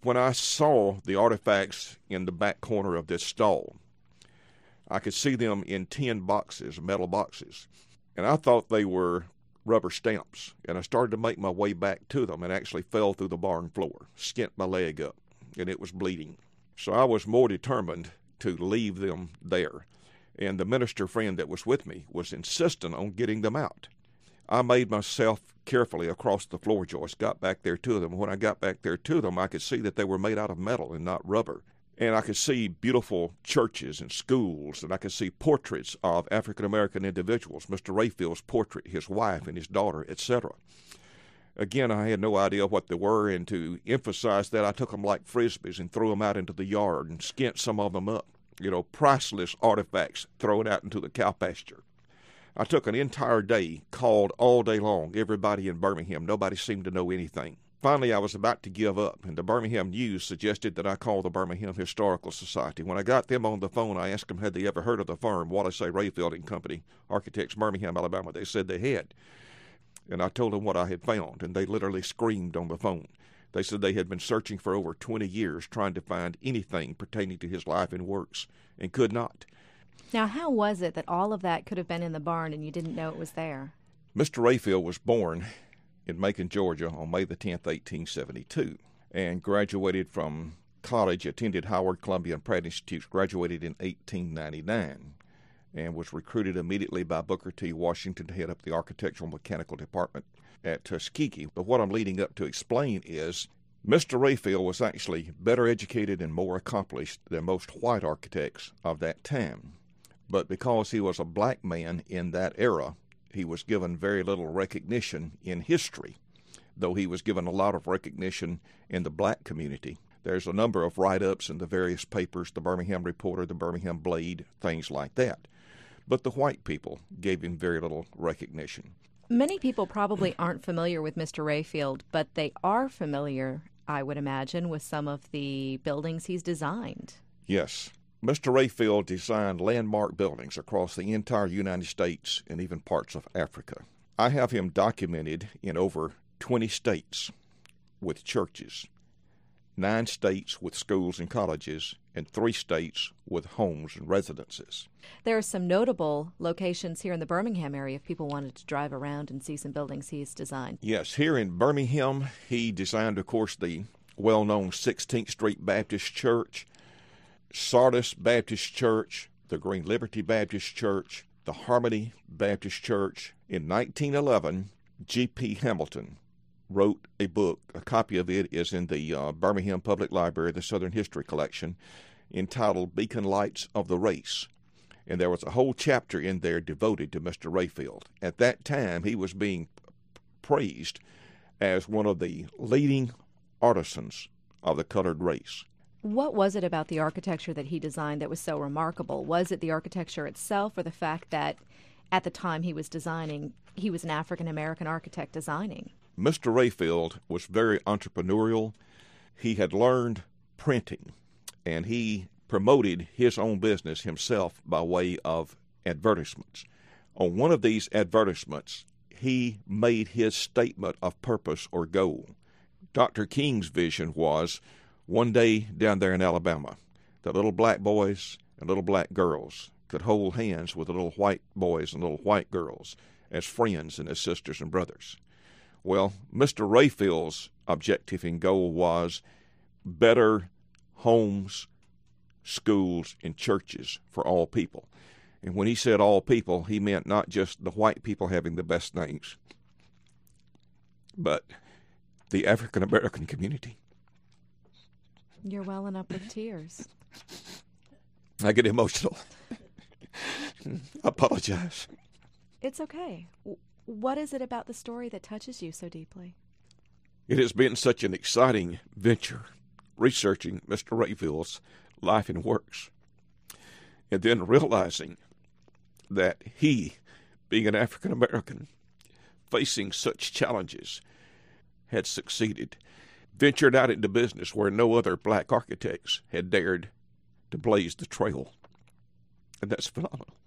when I saw the artifacts in the back corner of this stall, I could see them in tin boxes, metal boxes, and I thought they were rubber stamps, and I started to make my way back to them and actually fell through the barn floor, skint my leg up, and it was bleeding. So I was more determined to leave them there, and the minister friend that was with me was insistent on getting them out. I made myself carefully across the floor joist, got back there to them. When I got back there to them, I could see that they were made out of metal and not rubber. And I could see beautiful churches and schools, and I could see portraits of African-American individuals, Mr. Rayfield's portrait, his wife and his daughter, etc. Again, I had no idea what they were, and to emphasize that, I took them like Frisbees and threw them out into the yard and skint some of them up. Priceless artifacts thrown out into the cow pasture. I took an entire day, called all day long, everybody in Birmingham. Nobody seemed to know anything. Finally, I was about to give up, and the Birmingham News suggested that I call the Birmingham Historical Society. When I got them on the phone, I asked them, had they ever heard of the firm, Wallace A. Rayfield and Company, Architects, Birmingham, Alabama. They said they had. And I told them what I had found, and they literally screamed on the phone. They said they had been searching for over 20 years trying to find anything pertaining to his life and works, and could not. Now, how was it that all of that could have been in the barn and you didn't know it was there? Mr. Rayfield was born in Macon, Georgia on May the 10th, 1872, and graduated from college, attended Howard, Columbia, and Pratt Institutes, graduated in 1899, and was recruited immediately by Booker T. Washington to head up the architectural mechanical department at Tuskegee. But what I'm leading up to explain is Mr. Rayfield was actually better educated and more accomplished than most white architects of that time. But because he was a black man in that era, he was given very little recognition in history, though he was given a lot of recognition in the black community. There's a number of write-ups in the various papers, the Birmingham Reporter, the Birmingham Blade, things like that. But the white people gave him very little recognition. Many people probably aren't familiar with Mr. Rayfield, but they are familiar, I would imagine, with some of the buildings he's designed. Yes. Mr. Rayfield designed landmark buildings across the entire United States and even parts of Africa. I have him documented in over 20 states with churches, 9 states with schools and colleges, and 3 states with homes and residences. There are some notable locations here in the Birmingham area if people wanted to drive around and see some buildings he's designed. Yes, here in Birmingham, he designed, of course, the well-known 16th Street Baptist Church, Sardis Baptist Church, the Green Liberty Baptist Church, the Harmony Baptist Church. In 1911, G.P. Hamilton wrote a book. A copy of it is in the Birmingham Public Library, the Southern History Collection, entitled Beacon Lights of the Race. And there was a whole chapter in there devoted to Mr. Rayfield. At that time, he was being praised as one of the leading artisans of the colored race. What was it about the architecture that he designed that was so remarkable? Was it the architecture itself or the fact that at the time he was designing, he was an African-American architect designing? Mr. Rayfield was very entrepreneurial. He had learned printing, and he promoted his own business himself by way of advertisements. On one of these advertisements, he made his statement of purpose or goal. Dr. King's vision was, one day down there in Alabama, the little black boys and little black girls could hold hands with the little white boys and little white girls as friends and as sisters and brothers. Well, Mr. Rayfield's objective and goal was better homes, schools, and churches for all people. And when he said all people, he meant not just the white people having the best things, but the African-American community. You're welling up with tears. I get emotional. I apologize. It's okay. What is it about the story that touches you so deeply? It has been such an exciting venture, researching Mr. Rayfield's life and works, and then realizing that he, being an African-American, facing such challenges, had succeeded, ventured out into business where no other black architects had dared to blaze the trail. And that's phenomenal.